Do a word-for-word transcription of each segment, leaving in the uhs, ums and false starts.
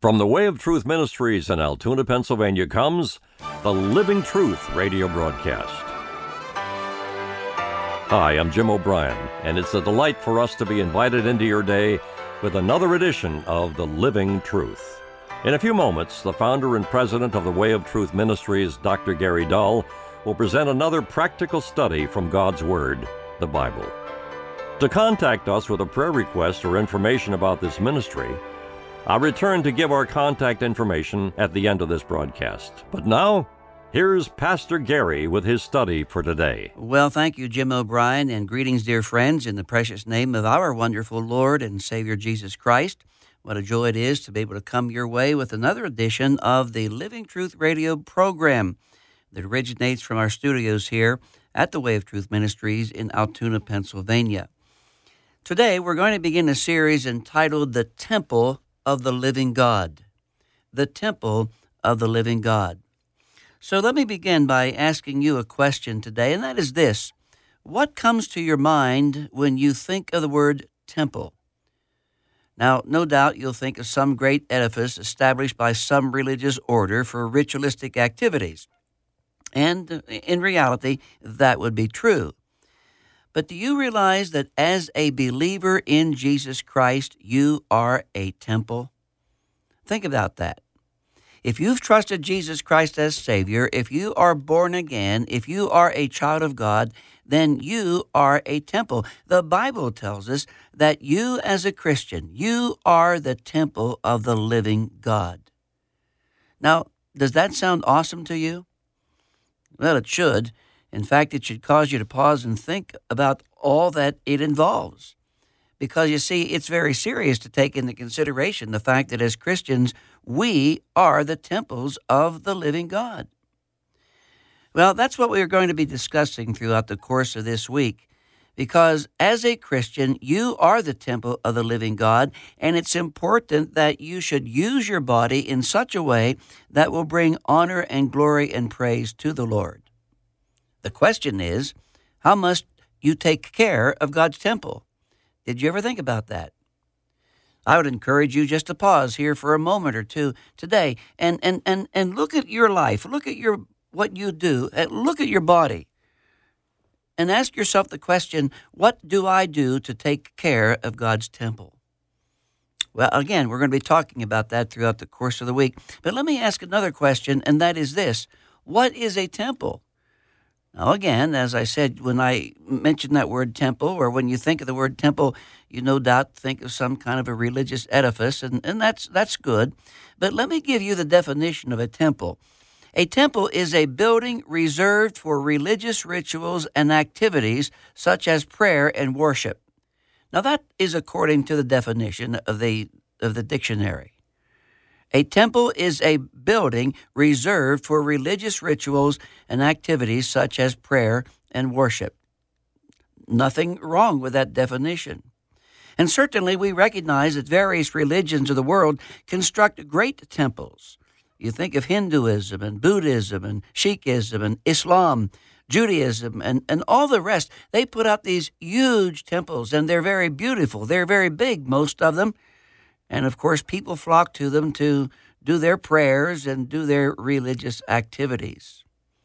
From the Way of Truth Ministries in Altoona, Pennsylvania comes the Living Truth radio broadcast. Hi, I'm Jim O'Brien, and it's a delight for us to be invited into your day with another edition of the Living Truth. In a few moments, the founder and president of the Way of Truth Ministries, Doctor Gary Dull, will present another practical study from God's Word, the Bible. To contact us with a prayer request or information about this ministry, I'll return to give our contact information at the end of this broadcast. But now, here's Pastor Gary with his study for today. Well, thank you, Jim O'Brien, and greetings, dear friends, in the precious name of our wonderful Lord and Savior Jesus Christ. What a joy it is to be able to come your way with another edition of the Living Truth radio program that originates from our studios here at the Way of Truth Ministries in Altoona, Pennsylvania. Today, we're going to begin a series entitled The Temple of the Living God. The Temple of the Living God. So let me begin by asking you a question today, and that is this. What comes to your mind when you think of the word temple? Now, no doubt you'll think of some great edifice established by some religious order for ritualistic activities. And in reality, that would be true. But do you realize that as a believer in Jesus Christ, you are a temple? Think about that. If you've trusted Jesus Christ as Savior, if you are born again, if you are a child of God, then you are a temple. The Bible tells us that you as a Christian, you are the temple of the living God. Now, does that sound awesome to you? Well, it should. In fact, it should cause you to pause and think about all that it involves. Because, you see, it's very serious to take into consideration the fact that as Christians, we are the temples of the living God. Well, that's what we're going to be discussing throughout the course of this week. Because as a Christian, you are the temple of the living God, and it's important that you should use your body in such a way that will bring honor and glory and praise to the Lord. The question is, how must you take care of God's temple? Did you ever think about that? I would encourage you just to pause here for a moment or two today and and and, and look at your life, look at your what you do, and look at your body, and ask yourself the question, what do I do to take care of God's temple? Well, again, we're going to be talking about that throughout the course of the week. But let me ask another question, and that is this. What is a temple? Now, again, as I said, when I mention that word temple, or when you think of the word temple, you no doubt think of some kind of a religious edifice, and, and that's that's good. But let me give you the definition of a temple. A temple is a building reserved for religious rituals and activities such as prayer and worship. Now, that is according to the definition of the of the dictionary. A temple is a building reserved for religious rituals and activities such as prayer and worship. Nothing wrong with that definition. And certainly we recognize that various religions of the world construct great temples. You think of Hinduism and Buddhism and Sikhism and Islam, Judaism, and, and all the rest. They put up these huge temples, and they're very beautiful. They're very big, most of them. And, of course, people flock to them to do their prayers and do their religious activities.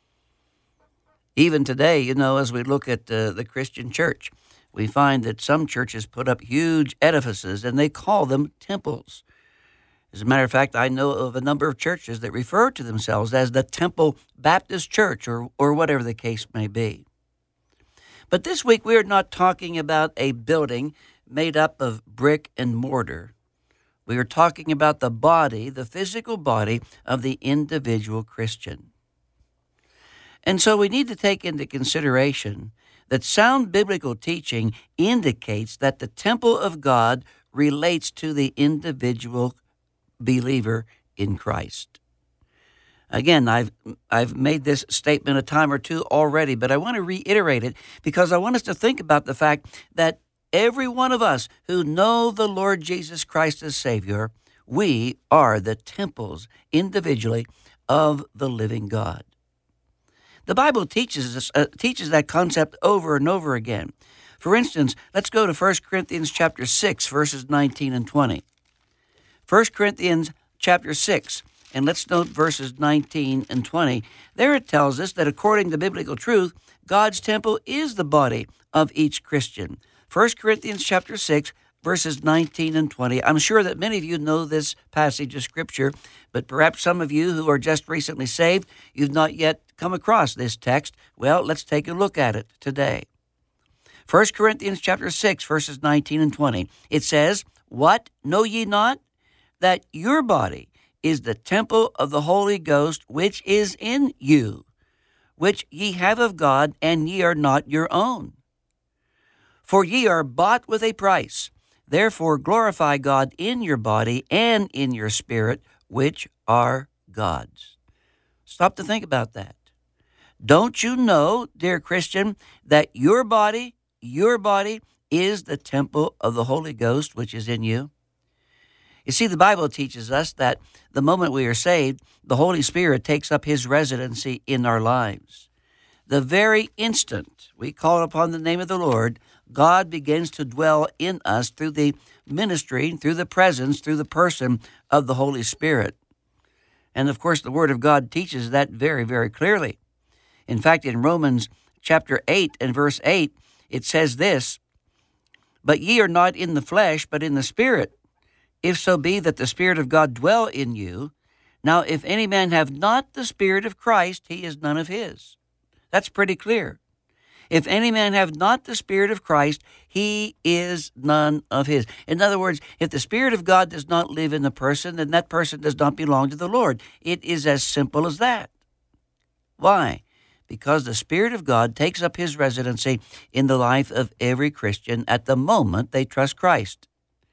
Even today, you know, as we look at uh, the Christian church, we find that some churches put up huge edifices, and they call them temples. As a matter of fact, I know of a number of churches that refer to themselves as the Temple Baptist Church, or, or whatever the case may be. But this week, we are not talking about a building made up of brick and mortar. We are talking about the body, the physical body of the individual Christian. And so we need to take into consideration that sound biblical teaching indicates that the temple of God relates to the individual believer in Christ. Again, I've I've made this statement a time or two already, but I want to reiterate it because I want us to think about the fact that every one of us who know the Lord Jesus Christ as Savior, we are the temples individually of the living God. The Bible teaches us, uh, teaches that concept over and over again. For instance, let's go to First Corinthians chapter six, verses nineteen and twenty. First Corinthians chapter six, and let's note verses nineteen and twenty. There it tells us that according to biblical truth, God's temple is the body of each Christian. First Corinthians chapter six, verses nineteen and twenty. I'm sure that many of you know this passage of Scripture, but perhaps some of you who are just recently saved, you've not yet come across this text. Well, let's take a look at it today. First Corinthians chapter six, verses nineteen and twenty. It says, "What, know ye not, that your body is the temple of the Holy Ghost, which is in you, which ye have of God, and ye are not your own? For ye are bought with a price. Therefore glorify God in your body and in your spirit, which are God's." Stop to think about that. Don't you know, dear Christian, that your body, your body is the temple of the Holy Ghost, which is in you? You see, the Bible teaches us that the moment we are saved, the Holy Spirit takes up his residency in our lives. The very instant we call upon the name of the Lord, God begins to dwell in us through the ministry, through the presence, through the person of the Holy Spirit. And of course, the Word of God teaches that very, very clearly. In fact, in Romans chapter eight and verse eight, it says this, "But ye are not in the flesh, but in the Spirit, if so be that the Spirit of God dwell in you. Now, if any man have not the Spirit of Christ, he is none of his." That's pretty clear. If any man have not the Spirit of Christ, he is none of his. In other words, if the Spirit of God does not live in the person, then that person does not belong to the Lord. It is as simple as that. Why? Because the Spirit of God takes up his residency in the life of every Christian at the moment they trust Christ.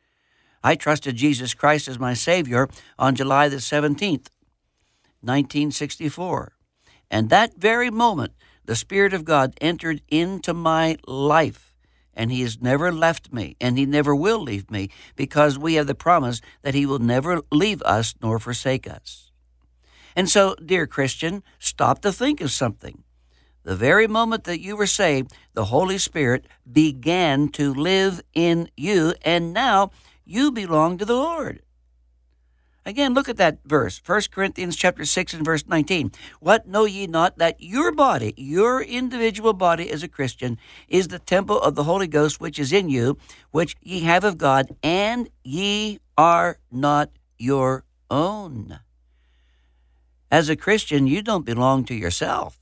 I trusted Jesus Christ as my Savior on July the seventeenth, nineteen sixty-four. And that very moment, the Spirit of God entered into my life, and he has never left me, and he never will leave me, because we have the promise that he will never leave us nor forsake us. And so, dear Christian, stop to think of something. The very moment that you were saved, the Holy Spirit began to live in you, and now you belong to the Lord. Again, look at that verse, First Corinthians chapter six and verse nineteen. "What, know ye not that your body, your individual body as a Christian, is the temple of the Holy Ghost which is in you, which ye have of God, and ye are not your own?" As a Christian, you don't belong to yourself.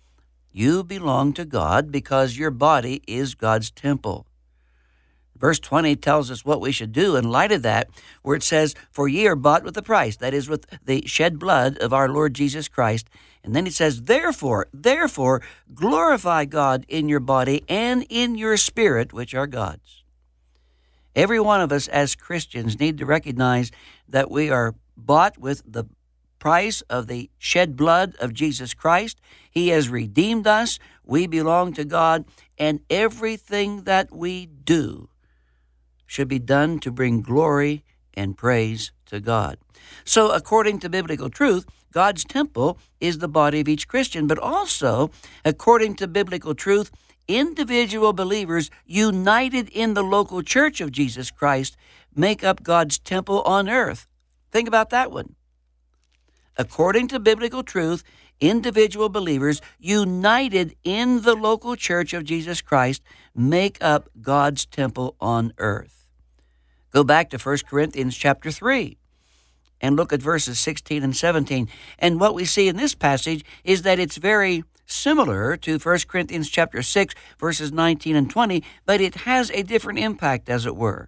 You belong to God because your body is God's temple. Verse twenty tells us what we should do in light of that, where it says, "For ye are bought with a price," that is, with the shed blood of our Lord Jesus Christ. And then it says, "Therefore, therefore, glorify God in your body and in your spirit, which are God's." Every one of us as Christians need to recognize that we are bought with the price of the shed blood of Jesus Christ. He has redeemed us. We belong to God, and everything that we do should be done to bring glory and praise to God. So according to biblical truth, God's temple is the body of each Christian, but also, according to biblical truth, individual believers united in the local church of Jesus Christ make up God's temple on earth. Think about that one. According to biblical truth, individual believers united in the local church of Jesus Christ make up God's temple on earth. Go back to First Corinthians chapter three and look at verses sixteen and seventeen. And what we see in this passage is that it's very similar to First Corinthians chapter six, verses nineteen and twenty, but it has a different impact, as it were.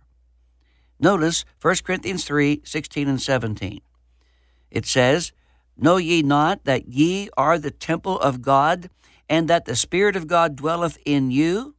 Notice First Corinthians three, sixteen and seventeen. It says, "Know ye not that ye are the temple of God, and that the Spirit of God dwelleth in you?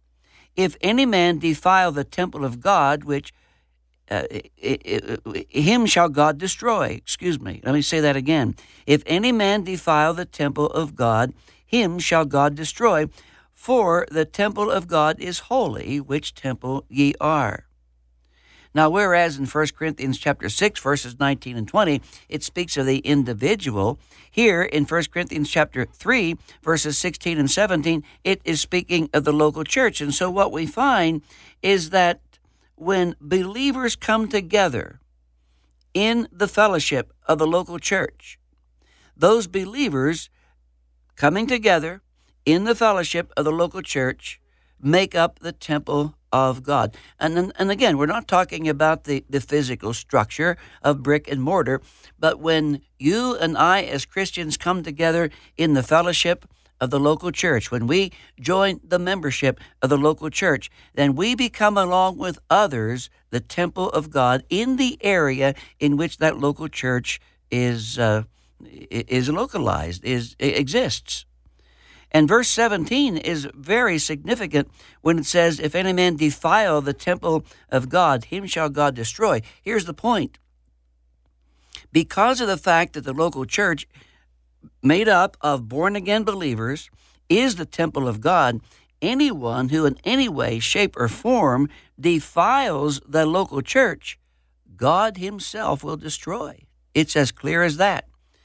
If any man defile the temple of God, which uh, it, it, it, him shall God destroy." Excuse me, let me say that again. "If any man defile the temple of God, him shall God destroy. For the temple of God is holy, which temple ye are." Now, whereas in First Corinthians chapter six, verses nineteen and twenty, it speaks of the individual, here in First Corinthians chapter three, verses sixteen and seventeen, it is speaking of the local church. And so what we find is that when believers come together in the fellowship of the local church. Those believers coming together in the fellowship of the local church make up the temple of God. And then, and again, we're not talking about the, the physical structure of brick and mortar, but when you and I as Christians come together in the fellowship of the local church, when we join the membership of the local church, then we become, along with others, the temple of God in the area in which that local church is uh, is localized, is exists. And verse seventeen is very significant when it says, if any man defile the temple of God, him shall God destroy. Here's the point. Because of the fact that the local church, made up of born-again believers, is the temple of God, anyone who in any way, shape, or form defiles the local church, God himself will destroy. It's as clear as that.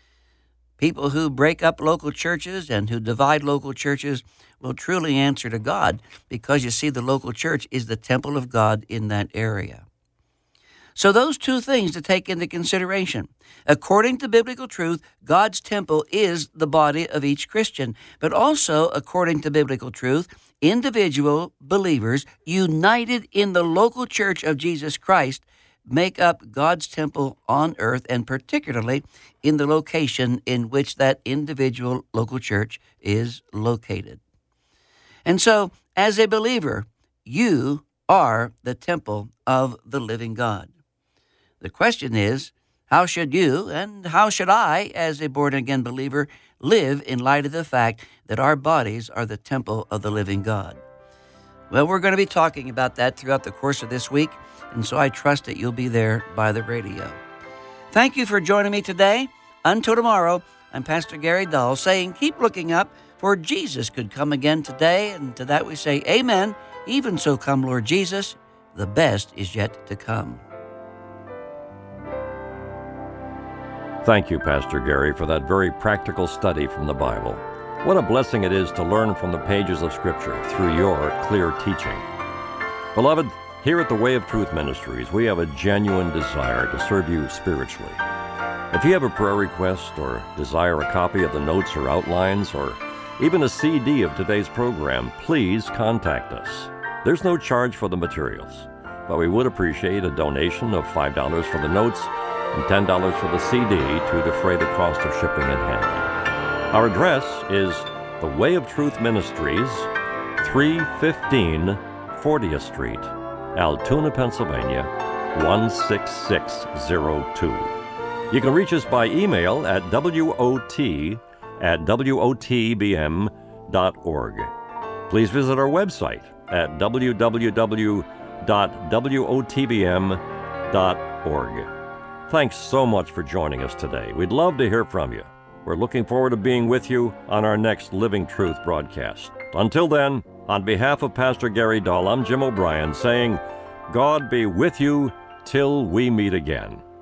People who break up local churches and who divide local churches will truly answer to God, because you see, the local church is the temple of God in that area. So those two things to take into consideration. According to biblical truth, God's temple is the body of each Christian. But also, according to biblical truth, individual believers united in the local church of Jesus Christ make up God's temple on earth, and particularly in the location in which that individual local church is located. And so, as a believer, you are the temple of the living God. The question is, how should you and how should I, as a born-again believer, live in light of the fact that our bodies are the temple of the living God? Well, we're going to be talking about that throughout the course of this week, and so I trust that you'll be there by the radio. Thank you for joining me today. Until tomorrow, I'm Pastor Gary Dahl saying, keep looking up, for Jesus could come again today, and to that we say, amen. Even so come, Lord Jesus. The best is yet to come. Thank you, Pastor Gary, for that very practical study from the Bible. What a blessing it is to learn from the pages of Scripture through your clear teaching. Beloved, here at the Way of Truth Ministries, we have a genuine desire to serve you spiritually. If you have a prayer request or desire a copy of the notes or outlines or even a C D of today's program, please contact us. There's no charge for the materials, but we would appreciate a donation of five dollars for the notes and ten dollars for the C D to defray the cost of shipping and handling. Our address is the Way of Truth Ministries, three fifteen fortieth Street, Altoona, Pennsylvania, one six six zero two. You can reach us by email at wot at wotbm dot org. Please visit our website at w w w dot wotbm dot org. Thanks so much for joining us today. We'd love to hear from you. We're looking forward to being with you on our next Living Truth broadcast. Until then, on behalf of Pastor Gary Dahl, I'm Jim O'Brien saying, God be with you till we meet again.